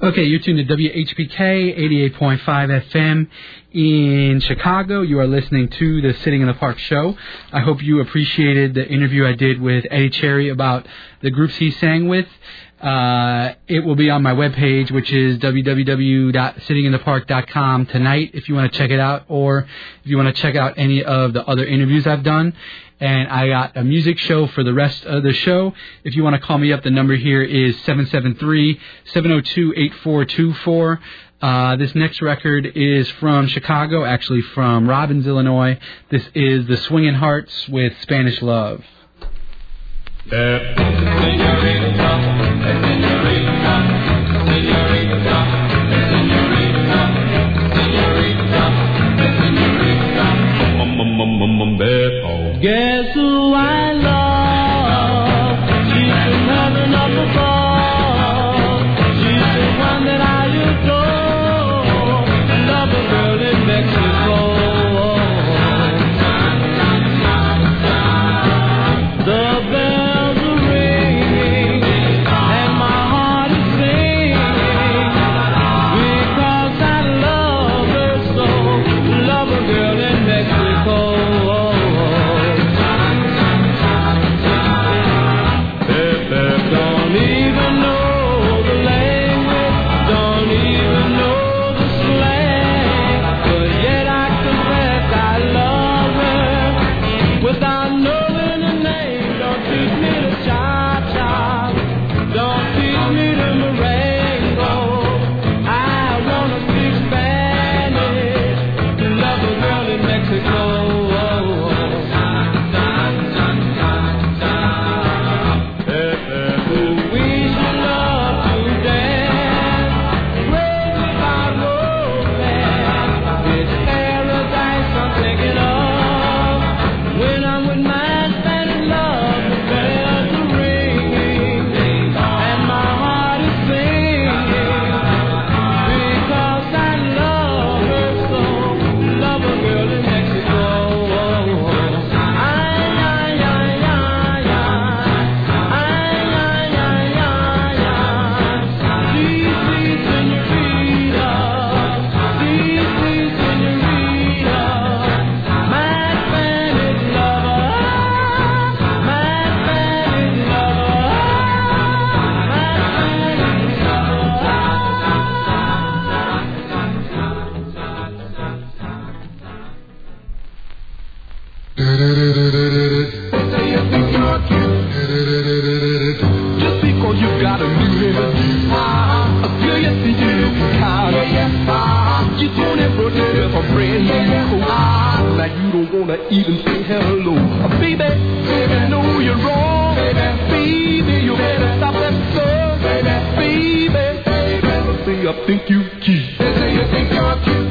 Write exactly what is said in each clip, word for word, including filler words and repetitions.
Okay, you're tuned to W H P K eighty-eight point five F M in Chicago. You are listening to the Sitting in the Park show. I hope you appreciated the interview I did with Eddie Cherry about the groups he sang with. Uh, it will be on my webpage, which is w w w dot sitting in the park dot com tonight if you want to check it out, or if you want to check out any of the other interviews I've done. And I got a music show for the rest of the show. If you want to call me up, the number here is seven seven three, seven oh two, eight four two four. Uh, this next record is from Chicago, actually from Robbins, Illinois. This is The Swingin' Hearts with Spanish Love. Guess who I love? She's from heaven up above. She's the one that I adore. Love a girl in Mexico. The bells are ringing and my heart is singing because I love her so. Love a girl in Mexico. Even say hello, oh, baby, baby, know you're wrong, baby, baby, you better stop that stuff, baby, baby, baby, say I think you cute, they say you think you're cute,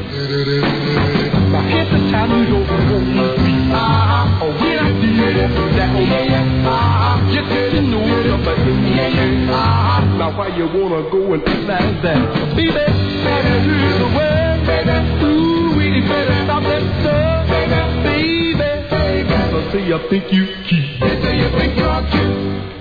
now here's the time you don't want me, ah, oh, when I do that, oh, ah, just to know you're in me, ah, now why you wanna go and act like that, baby, baby, here's the word, baby, ooh, we better stop that stuff, baby, baby. Say I think you cute. They say you think you're cute.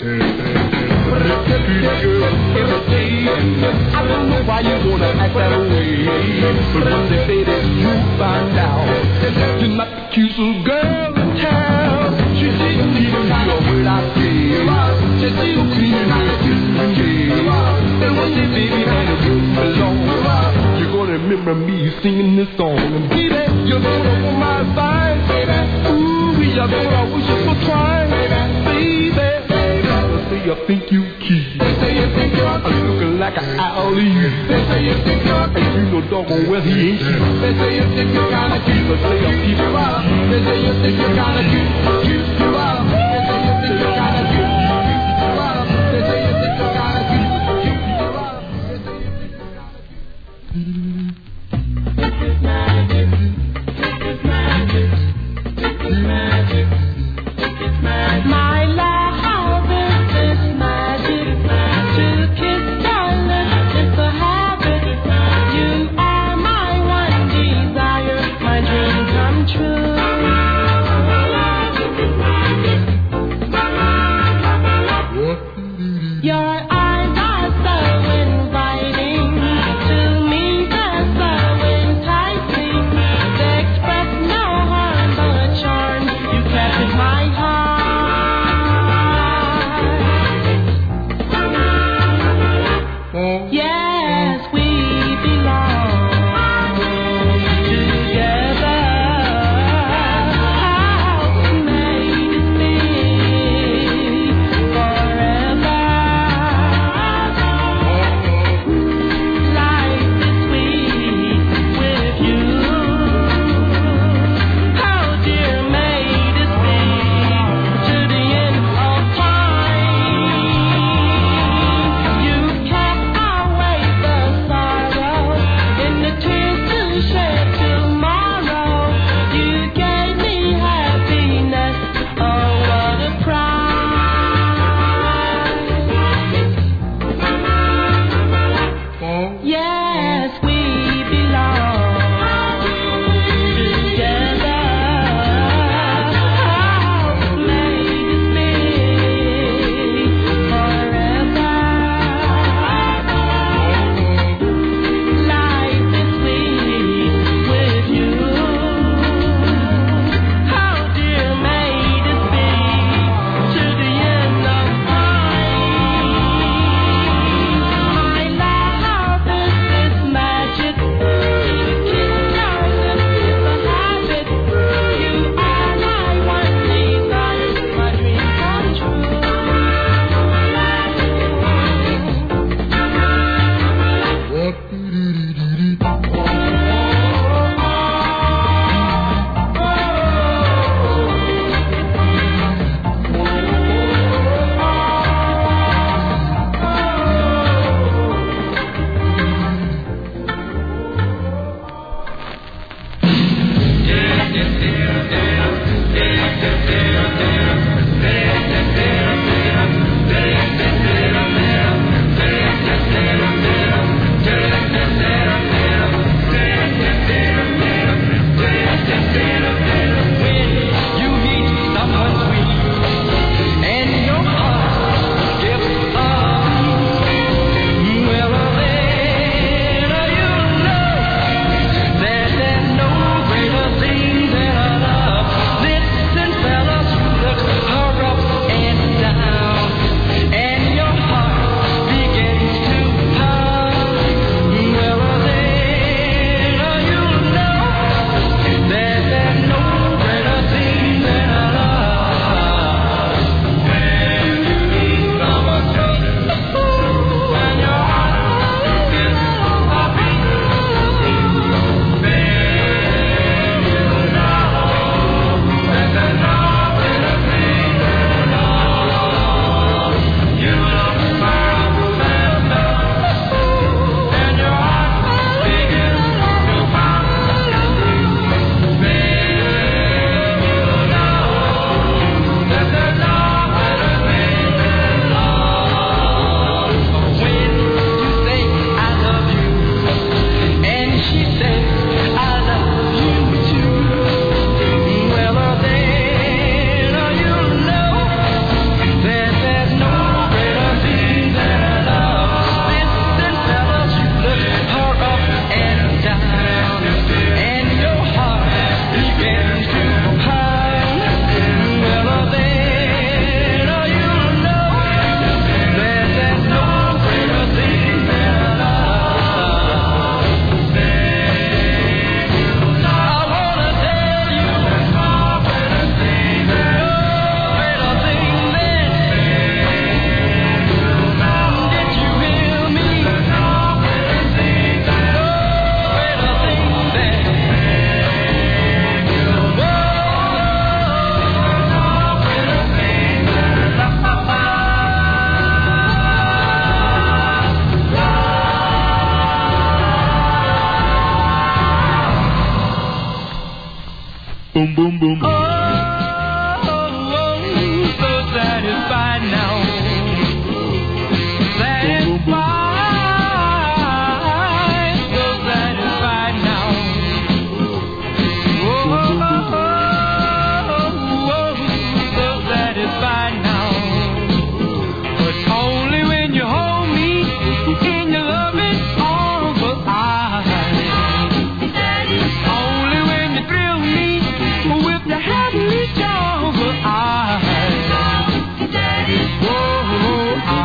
But it's a pretty girl every day. I don't know why you wanna act that way. But one day, baby, you find out you're not the cutest girl in town. She didn't even hear a word I say. She still cleaning out the kitchen. And one day, baby, and it won't belong. You're gonna remember me singing this song. And baby, you're gonna want my advice, baby. Ooh. I know I wish you would try, baby, baby. They say I think you cute. They say you think you're cute. I'm looking like an alley. They say you think you're cute. And you know doggone well he ain't cute. They say you think you're kinda cute, but they don't keep you out. They say you think you're kinda cute, cute you out. They say you think you're kinda cute, cute you out. They say you think you're kinda cute, cute you out. They say you think you're kinda cute. This is magic. This is magic. Magic, it's magic. My love is this magic. To kiss darling, it's a habit. You are my one desire, my dream come true. Your eyes are so inviting. boom, boom, boom. Oh, oh, oh, so satisfied now. Satisfied, so satisfied now. Oh, oh, oh, oh, oh, so satisfied now. But only when you hold me in your loving arms, but I. Only when you thrill me with the heavenly charm, but I. Whoa, I.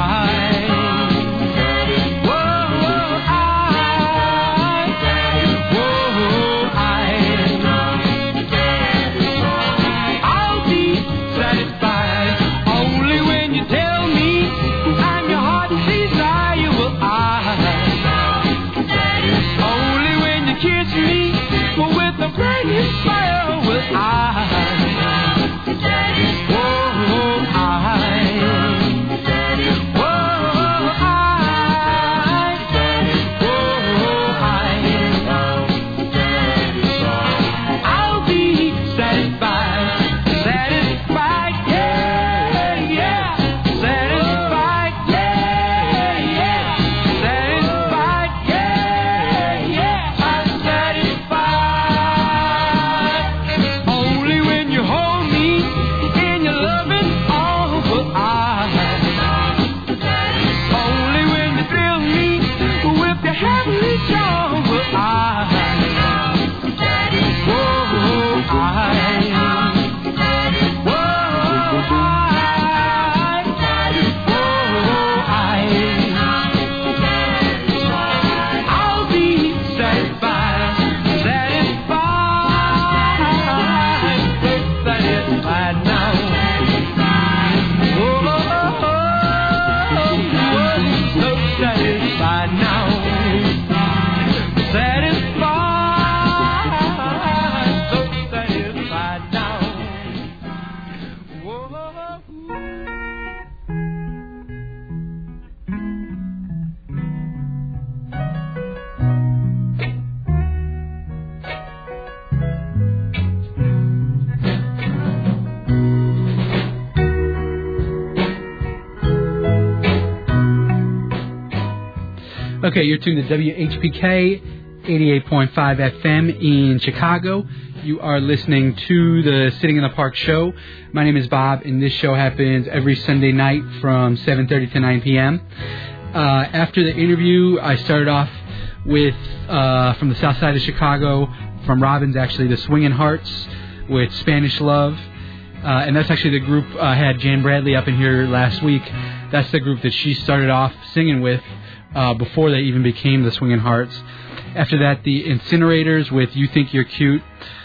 Okay, you're tuned to W H P K eighty-eight point five F M in Chicago. You are listening to the Sitting in the Park show. My name is Bob, and this show happens every Sunday night from seven thirty to nine p.m. Uh, after the interview, I started off with, uh, from the south side of Chicago, from Robbins, actually, the Swingin' Hearts with Spanish Love. Uh, and that's actually the group I uh, had Jan Bradley up in here last week. That's the group that she started off singing with uh, before they even became the Swingin' Hearts. After that, the Incinerators with You Think You're Cute.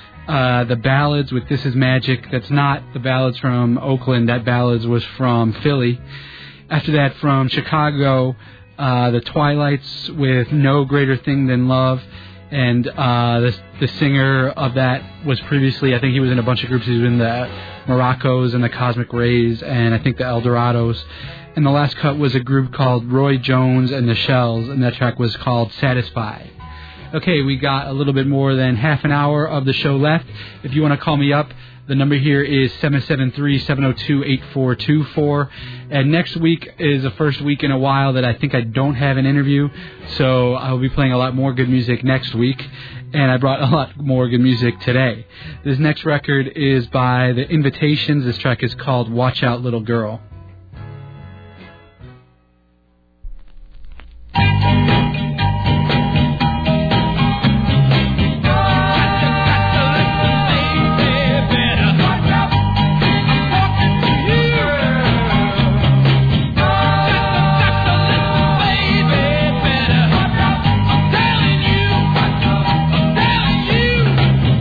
Uh, the Ballads with This Is Magic. That's not the Ballads from Oakland. That Ballads was from Philly. After that, from Chicago, uh, the Twilights with No Greater Thing Than Love. And uh, the, the singer of that was previously, I think he was in a bunch of groups. He was in the Moroccos and the Cosmic Rays and I think the Eldorados. And the last cut was a group called Roy Jones and the Shells, and that track was called Satisfy. Okay, we got a little bit more than half an hour of the show left. If you want to call me up, the number here is seven seven three, seven oh two, eight four two four. And next week is the first week in a while that I think I don't have an interview, so I will be playing a lot more good music next week. And I brought a lot more good music today. This next record is by The Invitations. This track is called Watch Out Little Girl.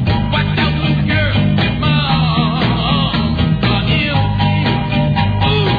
Ooh.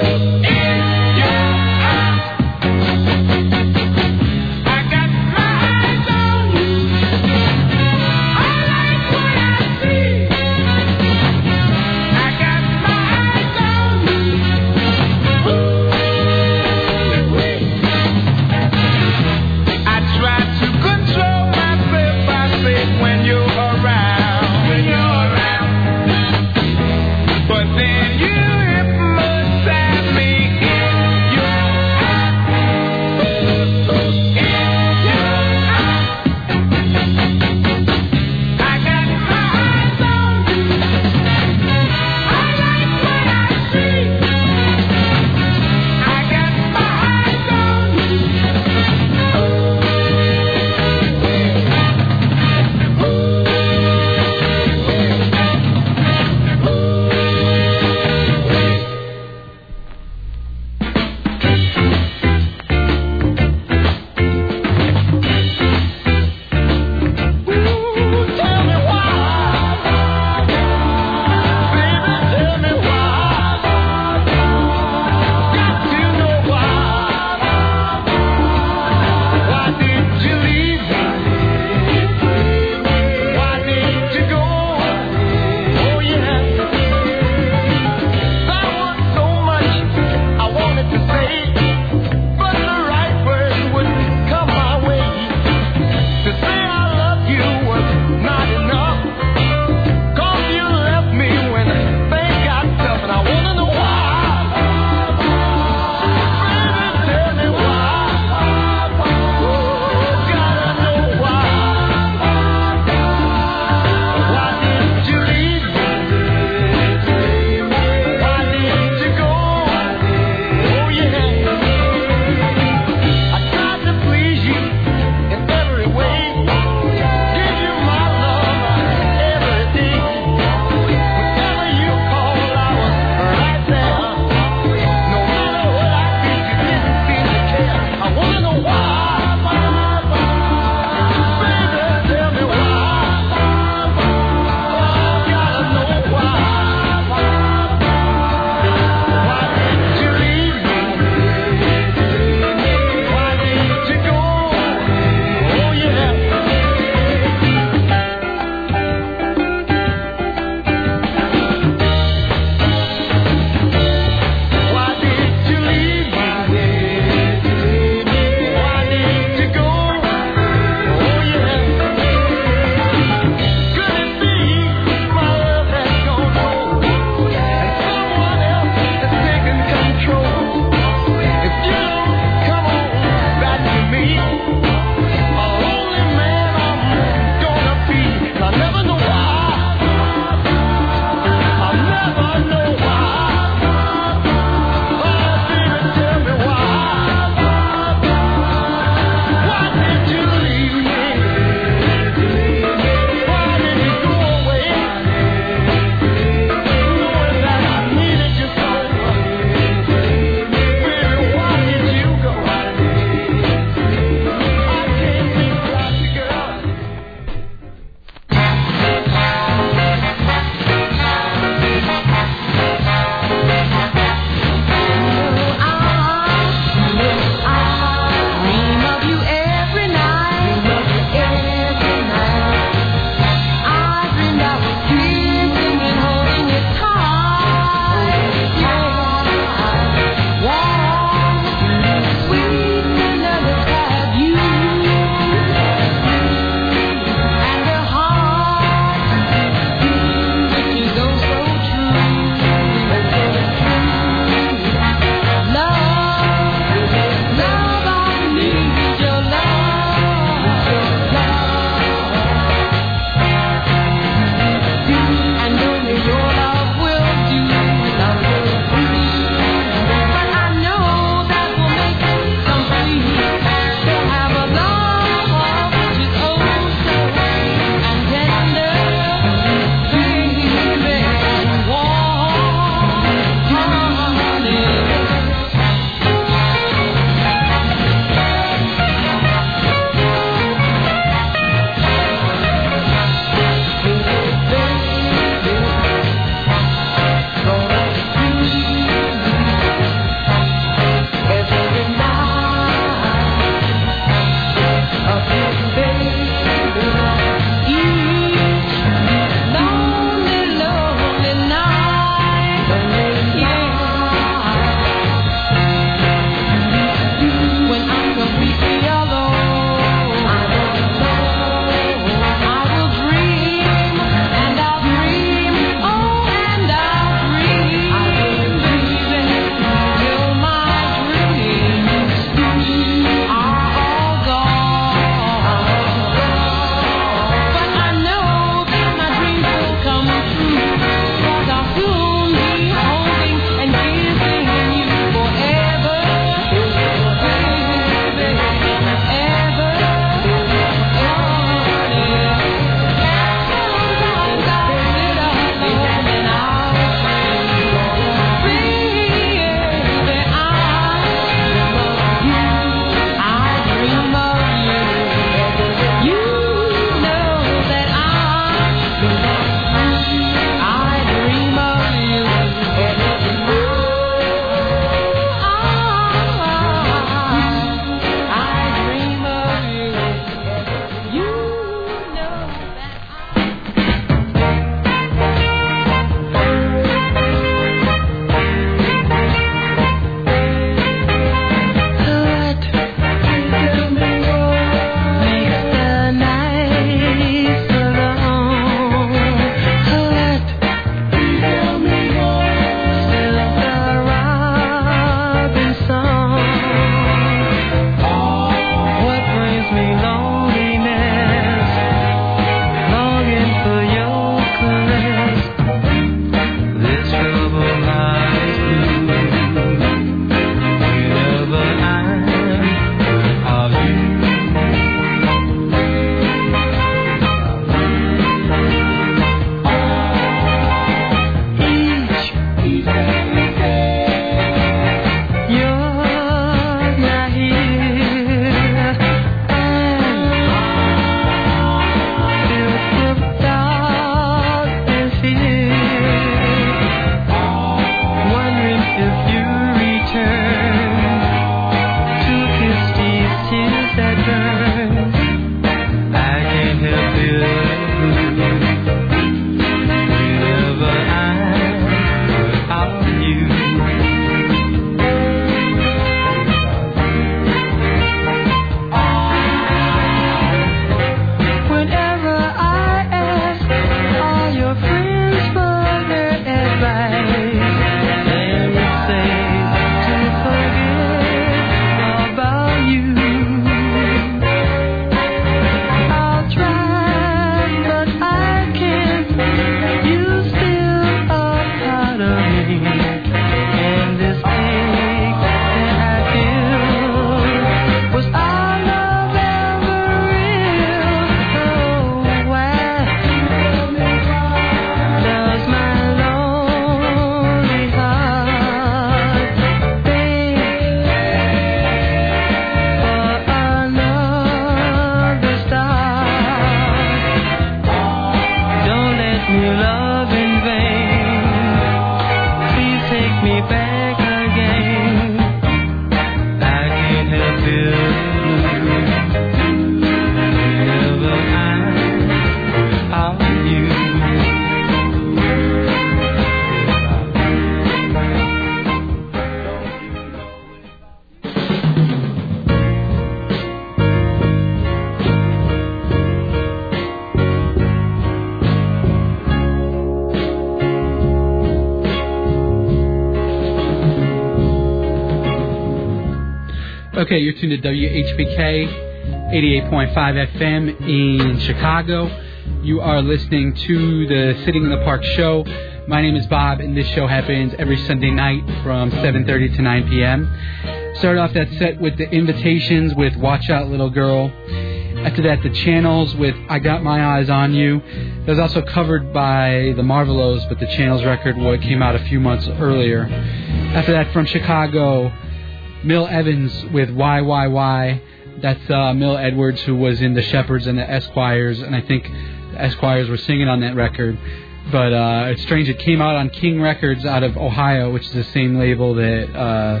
Okay, you're tuned to W H P K eighty-eight point five F M in Chicago. You are listening to the Sitting in the Park show. My name is Bob, and this show happens every Sunday night from seven thirty to nine p.m. Started off that set with the Invitations with Watch Out Little Girl. After that, the Channels with I Got My Eyes on You. That was also covered by the Marvelos, but the Channels record what came out a few months earlier. After that, from Chicago, Mill Evans with Why, Why, Why. That's uh, Mill Edwards, who was in the Shepherds and the Esquires, and I think the Esquires were singing on that record. But uh, it's strange, it came out on King Records out of Ohio, which is the same label that uh,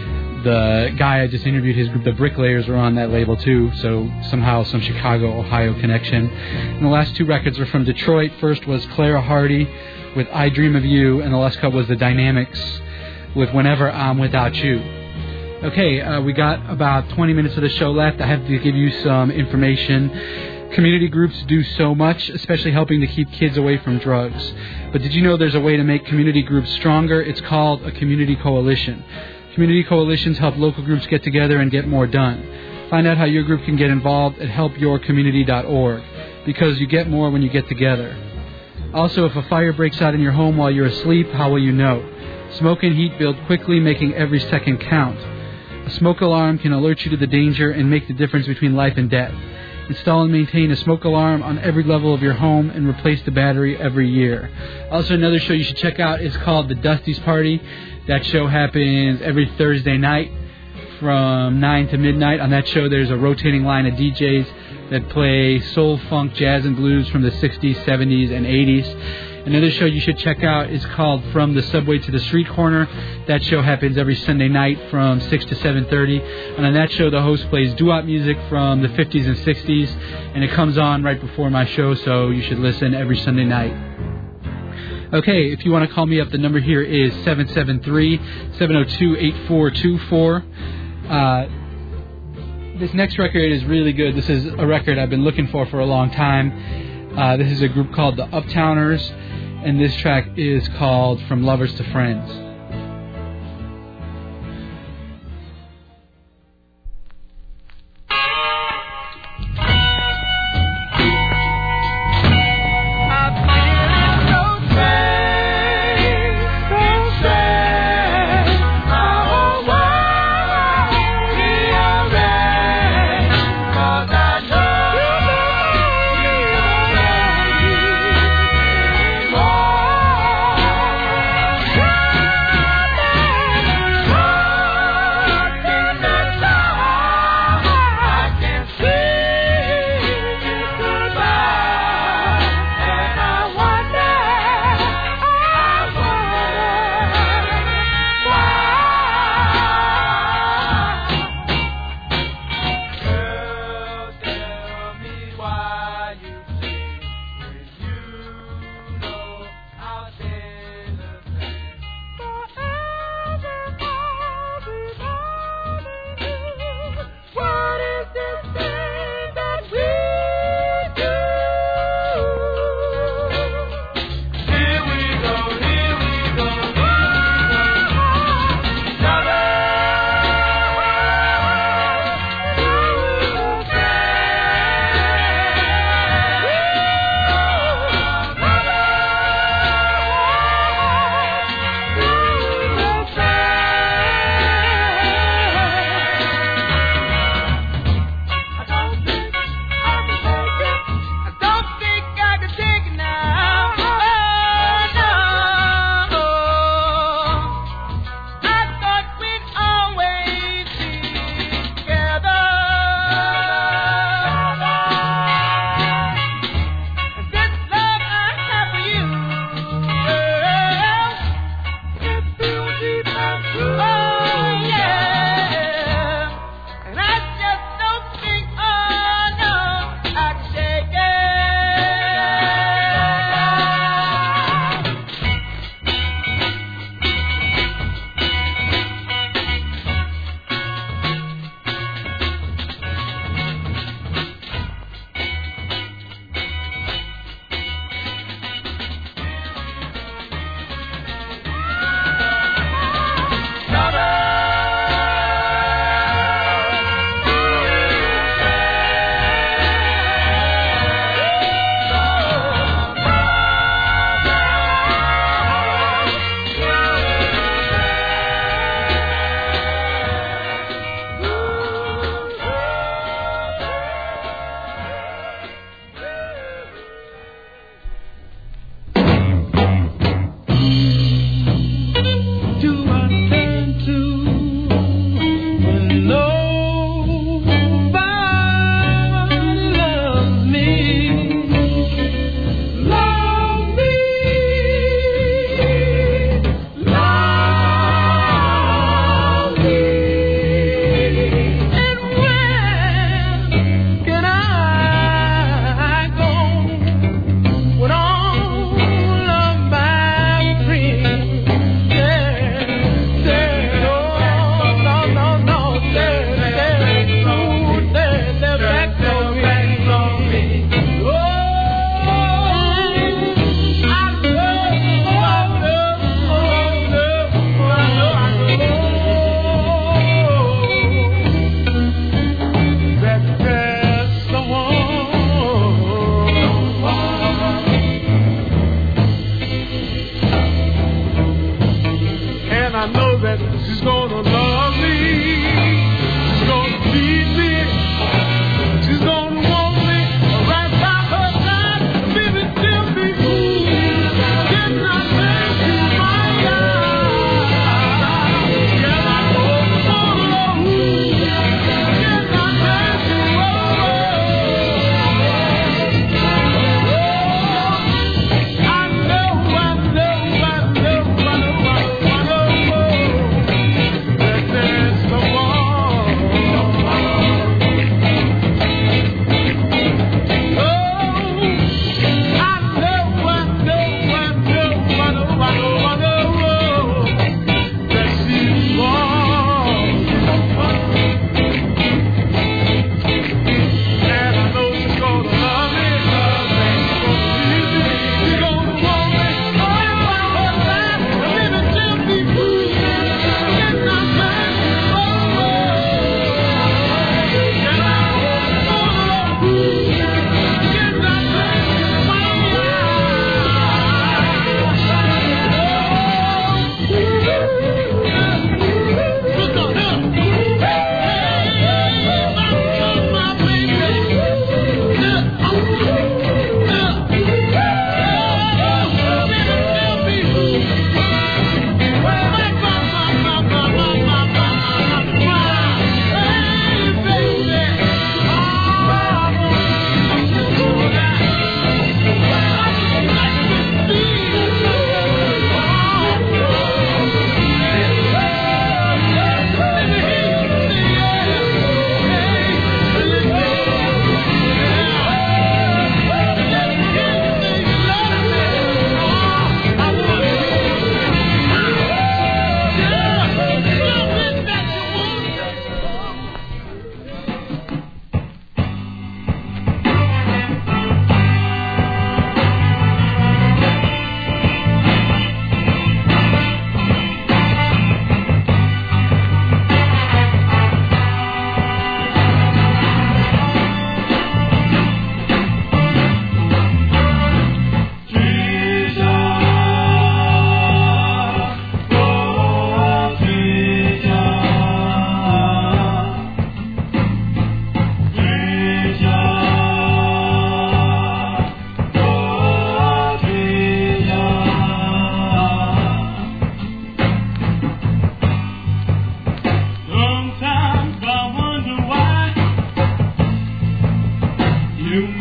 the guy I just interviewed, his group, the Bricklayers, were on that label too. So somehow some Chicago, Ohio connection. And the last two records were from Detroit. First was Clara Hardy with I Dream of You, and the last cut was The Dynamics with Whenever I'm Without You. Okay, uh, we got about twenty minutes of the show left. I have to give you some information. Community groups do so much, especially helping to keep kids away from drugs. But did you know there's a way to make community groups stronger? It's called a community coalition. Community coalitions help local groups get together and get more done. Find out how your group can get involved at help your community dot org, because you get more when you get together. Also, if a fire breaks out in your home while you're asleep, how will you know? Smoke and heat build quickly, making every second count. A smoke alarm can alert you to the danger and make the difference between life and death. Install and maintain a smoke alarm on every level of your home and replace the battery every year. Also, another show you should check out is called The Dusty's Party. That show happens every Thursday night from nine to midnight. On that show, there's a rotating line of D Js that play soul, funk, jazz, and blues from the sixties, seventies, and eighties. Another show you should check out is called From the Subway to the Street Corner. That show happens every Sunday night from six to seven thirty. And on that show, the host plays doo-wop music from the fifties and sixties. And it comes on right before my show, so you should listen every Sunday night. Okay, if you want to call me up, the number here is seven seven three, seven oh two, eight four two four. Uh, this next record is really good. This is a record I've been looking for for a long time. Uh, this is a group called the Uptowners, and this track is called From Lovers to Friends. Oh,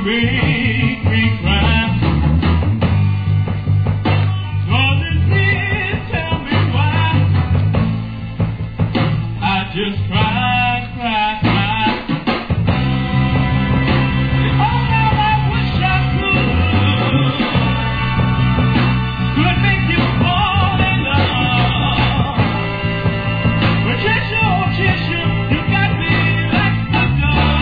make me cry. Darling, please tell me why. I just cry, cry, cry. Oh, how I wish I could, could make you fall in love. But kiss you, kiss you, you got me like the dog.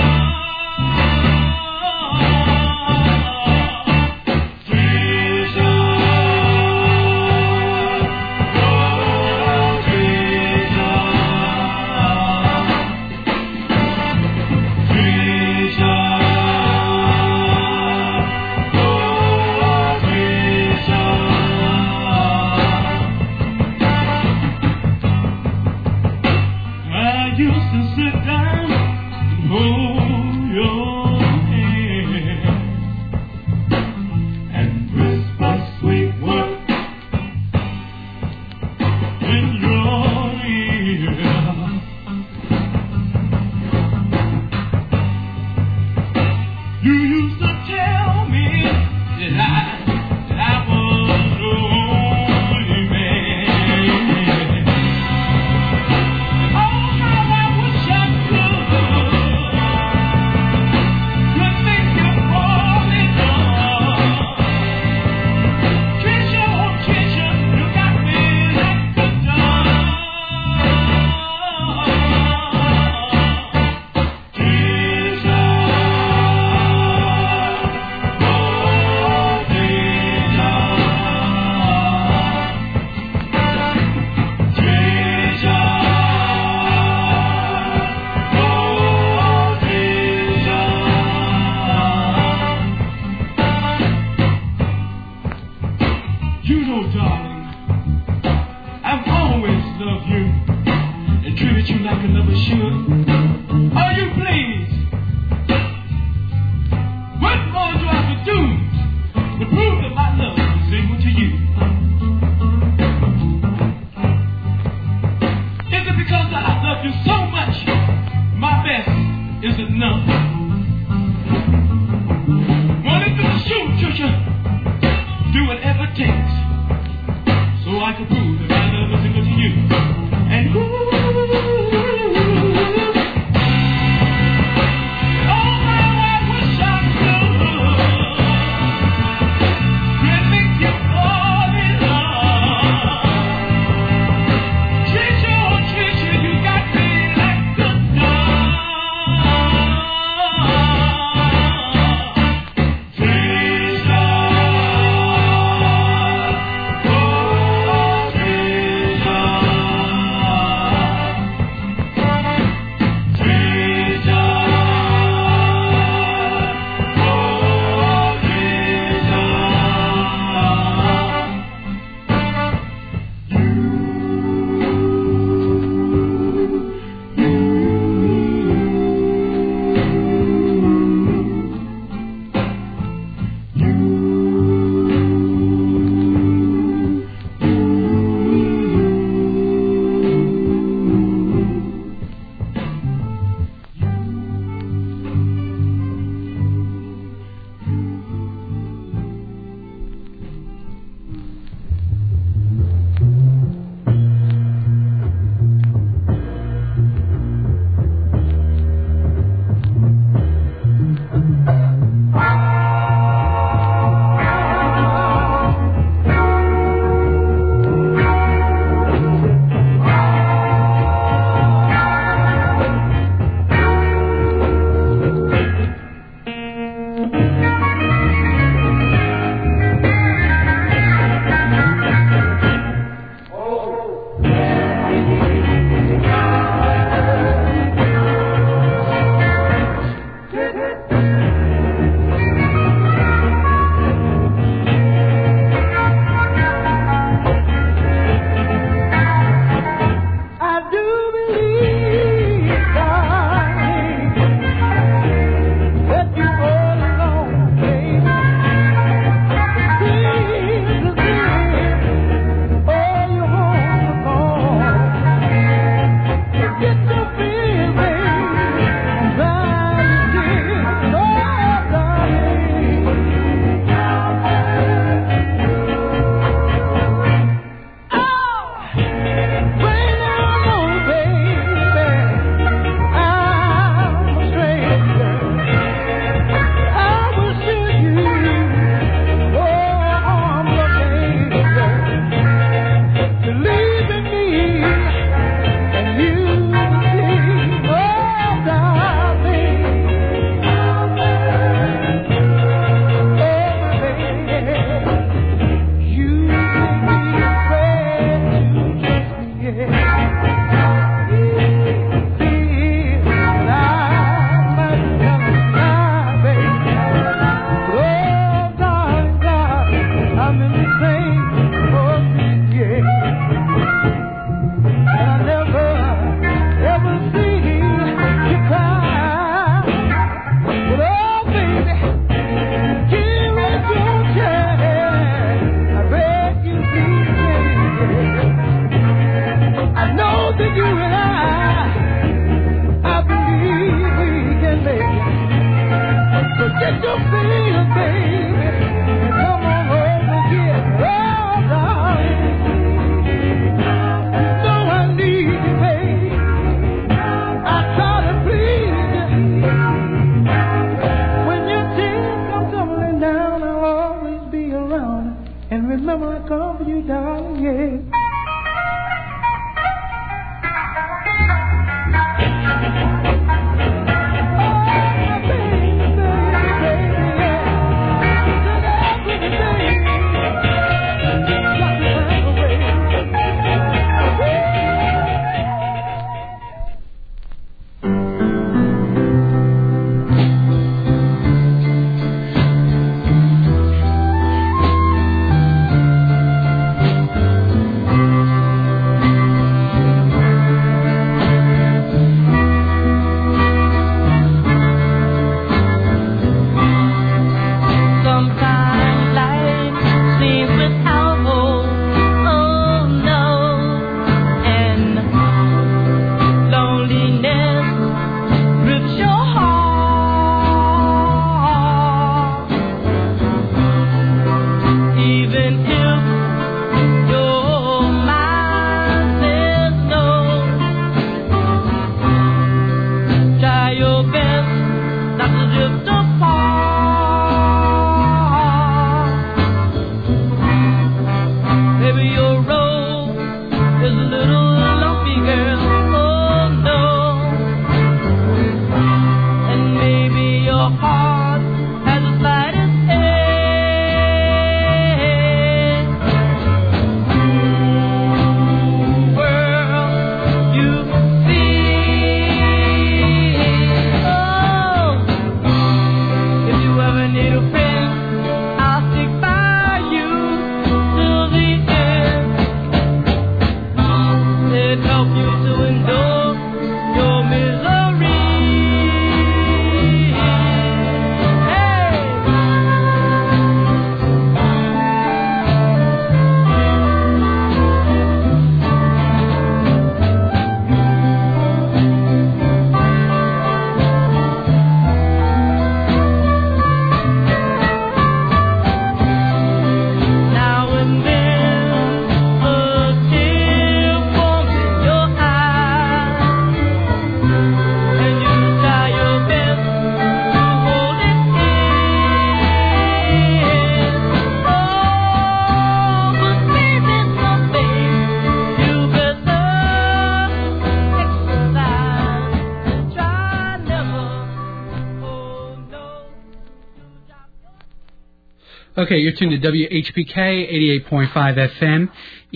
Okay, you're tuned to W H P K eighty-eight point five F M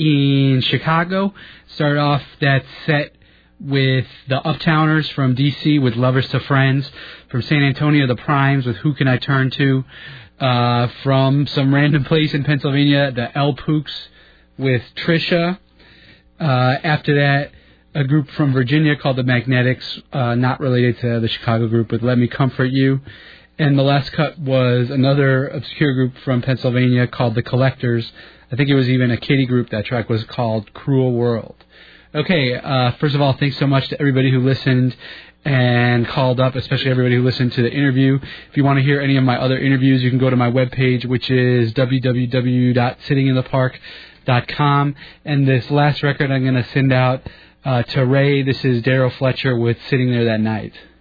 in Chicago. Start off that set with the Uptowners from D C with Lovers to Friends. From San Antonio, the Primes with Who Can I Turn To. Uh, from some random place in Pennsylvania, the El Pooks with Trisha. Uh, after that, a group from Virginia called the Magnetics, uh, not related to the Chicago group, with Let Me Comfort You. And the last cut was another obscure group from Pennsylvania called The Collectors. I think it was even a kiddie group. That track was called Cruel World. Okay, uh, first of all, thanks so much to everybody who listened and called up, especially everybody who listened to the interview. If you want to hear any of my other interviews, you can go to my webpage, which is w w w dot sitting in the park dot com. And this last record I'm going to send out uh, to Ray. This is Daryl Fletcher with Sitting There That Night.